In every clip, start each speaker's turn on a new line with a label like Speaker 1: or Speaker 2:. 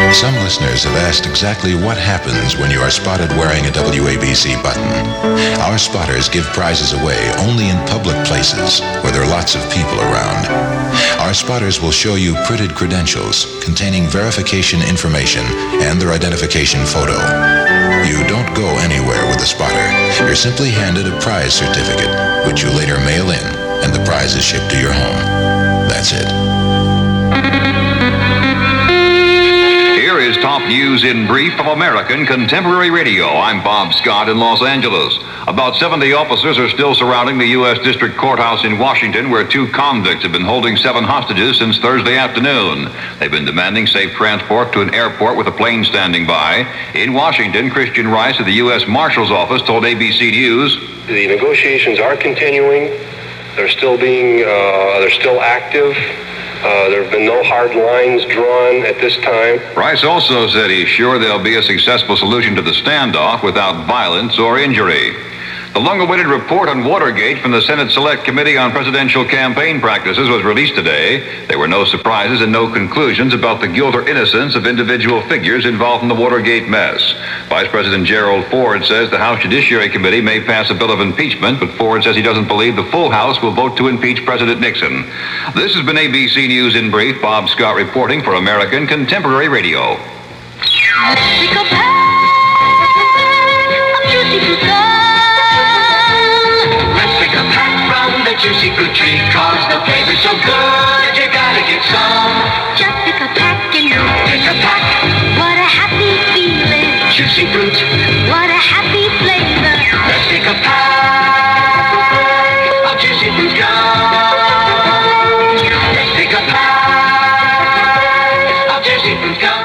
Speaker 1: Some listeners have asked exactly what happens when you are spotted wearing a WABC button. Our spotters give prizes away only in public places where there are lots of people around. Our spotters will show you printed credentials containing verification information and their identification photo. You don't go anywhere with a spotter. You're simply handed a prize certificate, which you later mail in, and the prize is shipped to your home. That's it.
Speaker 2: Here is top news in brief from American Contemporary Radio. I'm Bob Scott in Los Angeles. About 70 officers are still surrounding the U.S. District Courthouse in Washington, where 2 convicts have been holding 7 hostages since Thursday afternoon. They've been demanding safe transport to an airport with a plane standing by. In Washington, Christian Rice of the U.S. Marshal's Office told ABC News,
Speaker 3: "The negotiations are continuing. They're still active. There have been no hard lines drawn at this time."
Speaker 2: Rice also said he's sure there'll be a successful solution to the standoff without violence or injury. The long-awaited report on Watergate from the Senate Select Committee on Presidential Campaign Practices was released today. There were no surprises and no conclusions about the guilt or innocence of individual figures involved in the Watergate mess. Vice President Gerald Ford says the House Judiciary Committee may pass a bill of impeachment, but Ford says he doesn't believe the full House will vote to impeach President Nixon. This has been ABC News in Brief. Bob Scott reporting for American Contemporary Radio.
Speaker 4: Juicy fruit tree, cause the flavor's so good, you gotta get some.
Speaker 5: Just pick a pack and
Speaker 4: pick a pack.
Speaker 5: What a happy feeling.
Speaker 4: Juicy fruit,
Speaker 5: what a happy flavor.
Speaker 4: Let's pick a pack of juicy fruit gum. Let's pick a pack of juicy fruit gum.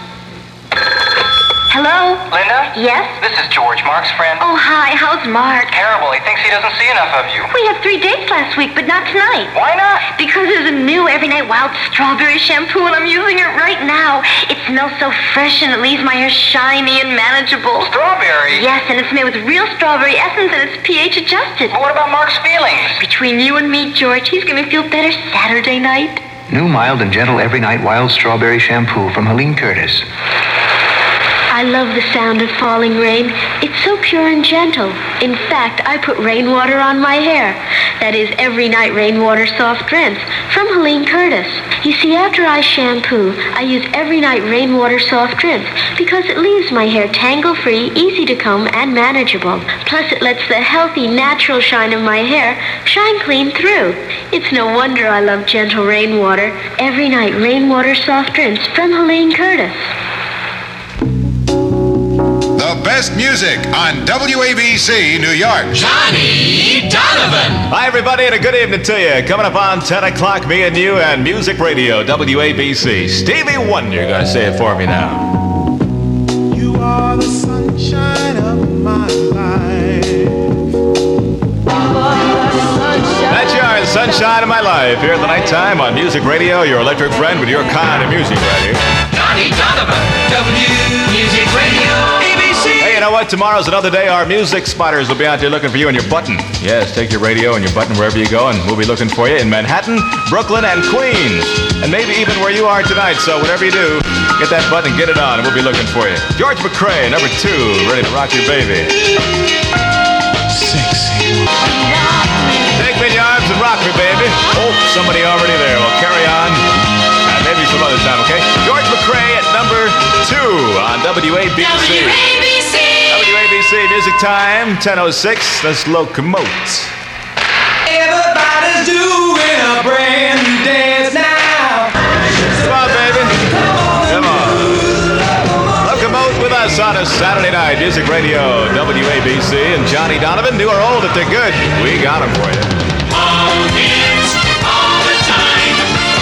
Speaker 5: Hello?
Speaker 6: Linda?
Speaker 5: Yes?
Speaker 6: This is George, Mark's friend.
Speaker 5: Oh, hi. How's Mark?
Speaker 6: Terrible. He thinks he doesn't see enough of you.
Speaker 5: We had 3 dates last week, but not tonight.
Speaker 6: Why not?
Speaker 5: Because there's a new Every Night Wild Strawberry shampoo, and I'm using it right now. It smells so fresh, and it leaves my hair shiny and manageable.
Speaker 6: Strawberry?
Speaker 5: Yes, and it's made with real strawberry essence, and it's pH adjusted.
Speaker 6: But what about Mark's feelings?
Speaker 5: Between you and me, George, he's going to feel better Saturday night.
Speaker 7: New mild and gentle Every Night Wild Strawberry Shampoo from Helene Curtis.
Speaker 5: I love the sound of falling rain. It's so pure and gentle. In fact, I put rainwater on my hair. That is Every Night Rainwater Soft Rinse from Helene Curtis. You see, after I shampoo, I use Every Night Rainwater Soft Rinse because it leaves my hair tangle-free, easy to comb, and manageable. Plus, it lets the healthy, natural shine of my hair shine clean through. It's no wonder I love gentle rainwater. Every Night Rainwater Soft Rinse from Helene Curtis.
Speaker 1: The best music on WABC New York.
Speaker 4: Johnny Donovan.
Speaker 8: Hi, everybody, and a good evening to you. Coming up on 10 o'clock, me and you and Music Radio, WABC. Stevie Wonder, going to say it for me now.
Speaker 9: You are the sunshine of my life.
Speaker 8: That's yours, sunshine of my life. Here at the nighttime on Music Radio, your electric friend with your kind of music right here.
Speaker 4: Johnny Donovan. Music Radio.
Speaker 8: Hey, you know what? Tomorrow's another day. Our music spotters will be out there looking for you and your button. Yes, take your radio and your button wherever you go, and we'll be looking for you in Manhattan, Brooklyn, and Queens. And maybe even where you are tonight. So whatever you do, get that button, get it on, and we'll be looking for you. George McCrae, number 2, ready to rock your baby.
Speaker 9: Sexy.
Speaker 8: Take me in your arms and rock me, baby. Oh, somebody already there. Well, carry on. Maybe some other time, okay? George McCrae at number 2 on WABC. WABC Music Time, 10:06. Let's locomote.
Speaker 4: Everybody's doing a brand new dance now.
Speaker 8: Come on, baby. Come on. Locomote with us on a Saturday night. Music Radio, WABC, and Johnny Donovan. New or old, if they're good, we got them for you.
Speaker 4: All hits, all the time.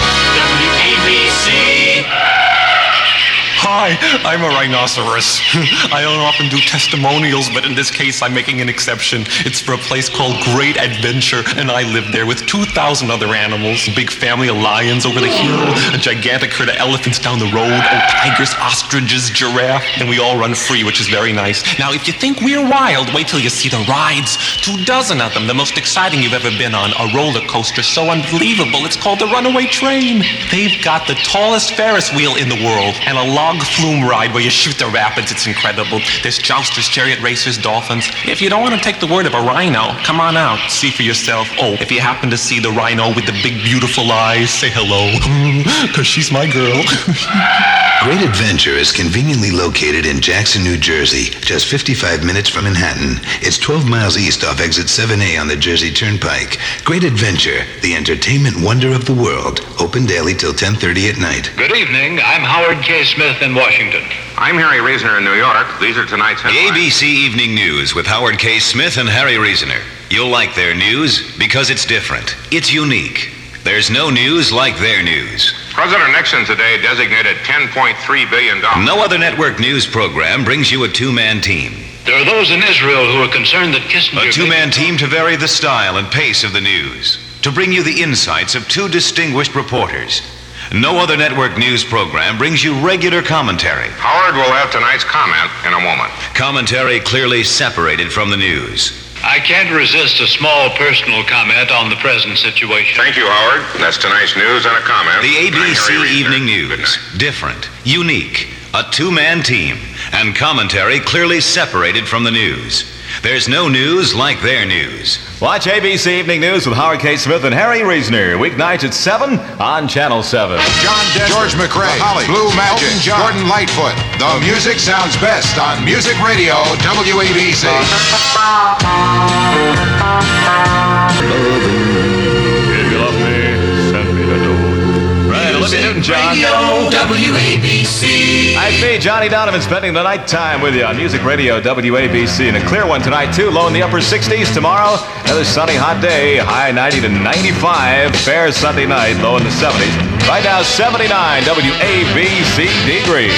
Speaker 4: WABC.
Speaker 10: Hi, I'm a rhinoceros. I don't often do testimonials, but in this case, I'm making an exception. It's for a place called Great Adventure, and I live there with 2,000 other animals. A big family of lions over the hill, a gigantic herd of elephants down the road, tigers, ostriches, giraffe, and we all run free, which is very nice. Now, if you think we're wild, wait till you see the rides. 24 of them, the most exciting you've ever been on. A roller coaster so unbelievable, it's called the Runaway Train. They've got the tallest Ferris wheel in the world, and a log flume ride where you shoot the rapids. It's incredible. There's jousters, chariot racers, dolphins. If you don't want to take the word of a rhino, come on out. See for yourself. Oh, if you happen to see the rhino with the big, beautiful eyes, say hello. Because she's my girl.
Speaker 11: Great Adventure is conveniently located in Jackson, New Jersey, just 55 minutes from Manhattan. It's 12 miles east off exit 7A on the Jersey Turnpike. Great Adventure, the entertainment wonder of the world. Open daily till 10:30 at night.
Speaker 12: Good evening. I'm Howard K. Smith in Washington.
Speaker 13: I'm Harry Reasoner in New York. These are tonight's headlines.
Speaker 2: The ABC Evening News with Howard K. Smith and Harry Reasoner. You'll like their news because it's different. It's unique. There's no news like their news.
Speaker 13: President Nixon today designated $10.3 billion.
Speaker 2: No other network news program brings you a two-man team.
Speaker 12: There are those in Israel who are concerned that Kissinger...
Speaker 2: A two-man team to vary the style and pace of the news. To bring you the insights of two distinguished reporters. No other network news program brings you regular commentary.
Speaker 13: Howard will have tonight's comment in a moment.
Speaker 2: Commentary clearly separated from the news.
Speaker 12: I can't resist a small personal comment on the present situation.
Speaker 13: Thank you, Howard. That's tonight's news and a comment.
Speaker 2: The ABC Evening News. Different, unique, a two-man team, and commentary clearly separated from the news. There's no news like their news. Watch ABC Evening News with Howard K. Smith and Harry Reasoner. Weeknights at 7 on Channel 7.
Speaker 14: John Denver, George McRae, Blue Magic, Gordon Lightfoot. The music sounds best on Music Radio WABC.
Speaker 8: If you love me, send me the note. Right, Olivia Newton, John.
Speaker 4: Radio WABC.
Speaker 8: I'd be Johnny Donovan spending the night time with you on Music Radio WABC. And a clear one tonight, too. Low in the upper 60s. Tomorrow, another sunny, hot day. High 90 to 95. Fair Sunday night. Low in the 70s. Right now, 79 WABC degrees.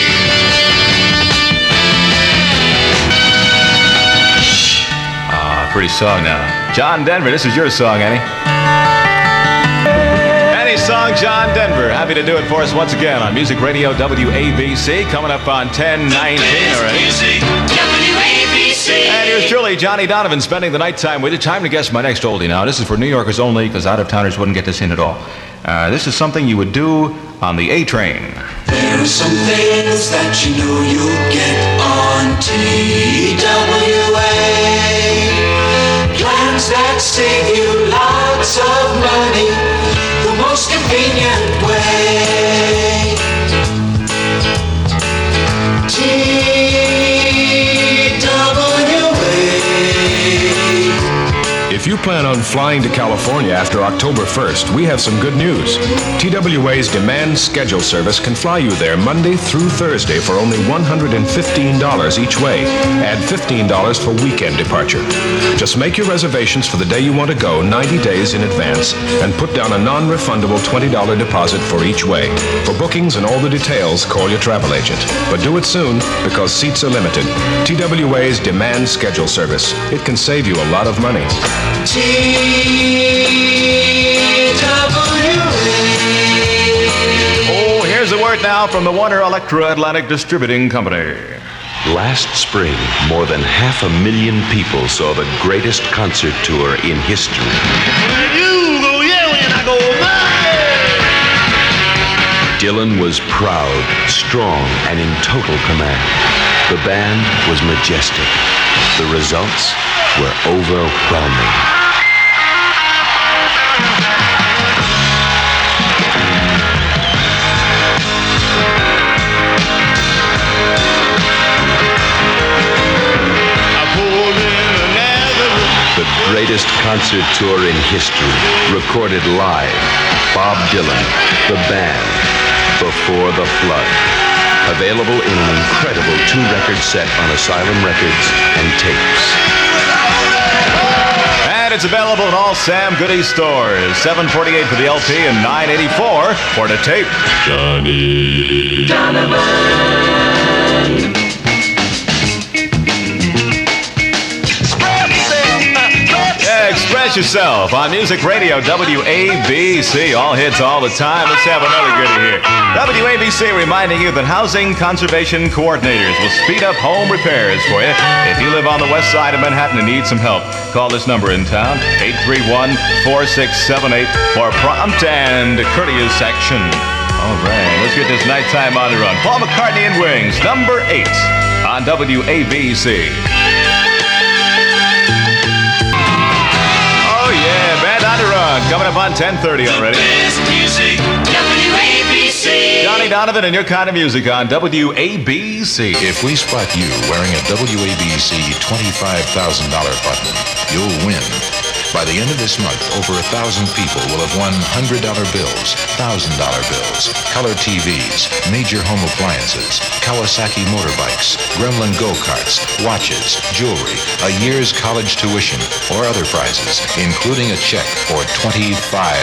Speaker 8: Pretty song now. John Denver, this is your song, Annie. Annie's song, John Denver. Happy to do it for us once again on Music Radio WABC. Coming up on 10:19 already.
Speaker 4: Music WABC.
Speaker 8: And here's truly Johnny Donovan spending the nighttime with you. Time to guess my next oldie now. This is for New Yorkers only because out-of-towners wouldn't get this in at all. This is something you would do on the A train.
Speaker 4: There are some things that you know you'll get on TWA. Plans that save you lots of money, the most convenient way.
Speaker 15: If you plan on flying to California after October 1st, we have some good news. TWA's demand schedule service can fly you there Monday through Thursday for only $115 each way. Add $15 for weekend departure. Just make your reservations for the day you want to go 90 days in advance and put down a non-refundable $20 deposit for each way. For bookings and all the details, call your travel agent. But do it soon because seats are limited. TWA's demand schedule service. It can save you a lot of money.
Speaker 8: Oh, here's a word now from the Warner Electra Atlantic Distributing Company.
Speaker 16: Last spring, more than 500,000 people saw the greatest concert tour in history.
Speaker 4: You go yeah when I go
Speaker 16: Dylan was proud, strong, and in total command. The band was majestic. The results were overwhelming. The greatest concert tour in history, recorded live. Bob Dylan, the band, Before the Flood. Available in an incredible 2-record set on Asylum Records and tapes.
Speaker 8: And it's available in all Sam Goody stores. $7.48 for the LP and $9.84 for the tape. Johnny Donovan. Express yourself on Music Radio WABC. All hits all the time. Let's have another goodie here. WABC reminding you that Housing Conservation Coordinators will speed up home repairs for you. If you live on the west side of Manhattan and need some help, call this number in town, 831-4678, for prompt and courteous action. All right, let's get this nighttime on the run. Paul McCartney and Wings, number 8 on WABC. Oh yeah, Band on the Run, coming up on 10:30 already.
Speaker 4: The best music, WABC.
Speaker 8: Johnny Donovan and Your Kind of Music on WABC.
Speaker 1: If we spot you wearing a WABC $25,000 button, you'll win. By the end of this month, over 1,000 people will have won $100 bills, $1,000 bills, color TVs, major home appliances, Kawasaki motorbikes, Gremlin go-karts, watches, jewelry, a year's college tuition, or other prizes, including a check for $25,000.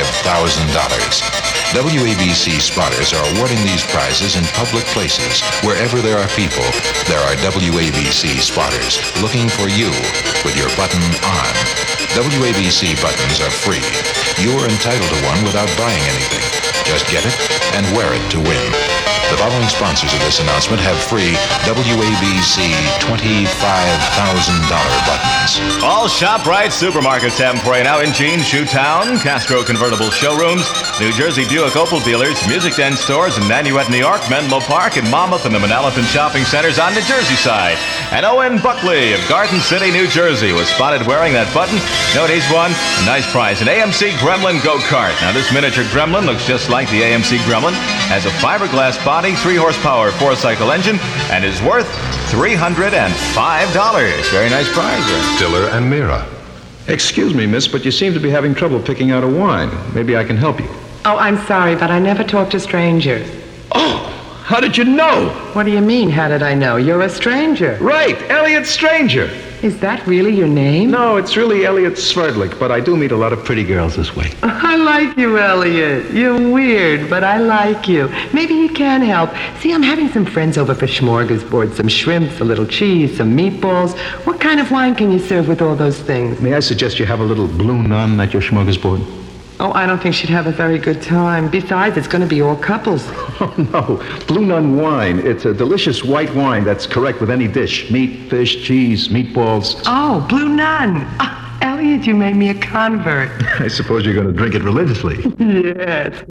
Speaker 1: WABC spotters are awarding these prizes in public places. Wherever there are people, there are WABC spotters looking for you with your button on. WABC buttons are free. You are entitled to one without buying anything. Just get it and wear it to win. The following sponsors of this announcement have free WABC $25,000 buttons.
Speaker 8: All ShopRite supermarkets have them for you now in Jean Shoe Town, Castro Convertible Showrooms, New Jersey Buick Opel dealers, Music Den stores in Nanuet, New York, Menlo Park, and Monmouth and the Manalapan shopping centers on the Jersey side. And Owen Buckley of Garden City, New Jersey was spotted wearing that button. Note he's won a nice prize, an AMC Gremlin go-kart. Now this miniature Gremlin looks just like the AMC Gremlin, has a fiberglass body, 3-horsepower 4-cycle engine, and is worth $305. Very nice prize there.
Speaker 15: Diller and Mira. Excuse me, miss, but you seem to be having trouble picking out a wine. Maybe I can help you.
Speaker 17: Oh, I'm sorry, but I never talk to strangers.
Speaker 15: Oh, how did you know?
Speaker 17: What do you mean, how did I know? You're a stranger.
Speaker 15: Right, Elliot Stranger.
Speaker 17: Is that really your name?
Speaker 15: No, it's really Elliot Sverdlik, but I do meet a lot of pretty girls this way.
Speaker 17: I like you, Elliot. You're weird, but I like you. Maybe you can help. See, I'm having some friends over for smorgasbord, some shrimps, a little cheese, some meatballs. What kind of wine can you serve with all those things?
Speaker 15: May I suggest you have a little Blue Nun at your smorgasbord?
Speaker 17: Oh, I don't think she'd have a very good time. Besides, it's going to be all couples.
Speaker 15: Oh, no. Blue Nun wine. It's a delicious white wine that's correct with any dish. Meat, fish, cheese, meatballs.
Speaker 17: Oh, Blue Nun. Elliot, you made me a convert.
Speaker 15: I suppose you're going to drink it religiously.
Speaker 17: Yes.